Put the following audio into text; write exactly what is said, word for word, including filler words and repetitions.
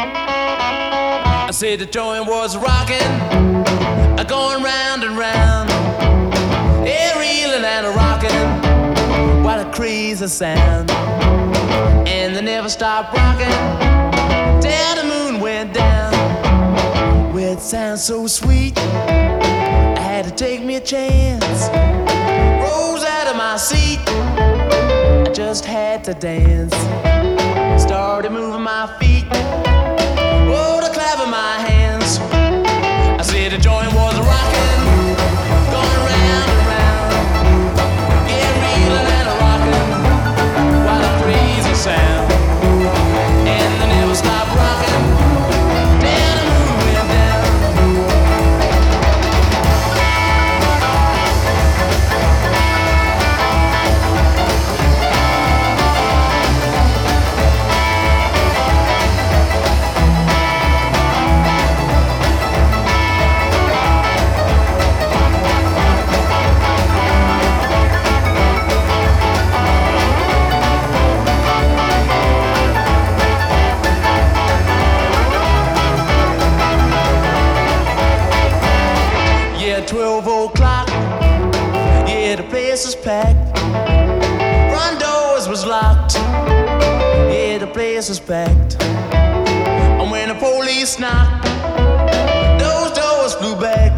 I said the joint was rocking, going round and round, yeah, reeling and rocking, what a crazy sound. And they never stopped rocking till the moon went down. Well, it sounds so sweet, I had to take me a chance. Rose out of my seat, I just had to dance. Started moving my feet, oh, to clapping my hands. I said the joint was rocking, going round and round, yeah, reeling and rocking, what a crazy sound. And they never stopped rocking till the moon went down. twelve o'clock, yeah, the place was packed. Front doors was locked, yeah, the place was packed. And when the police knocked, those doors flew back.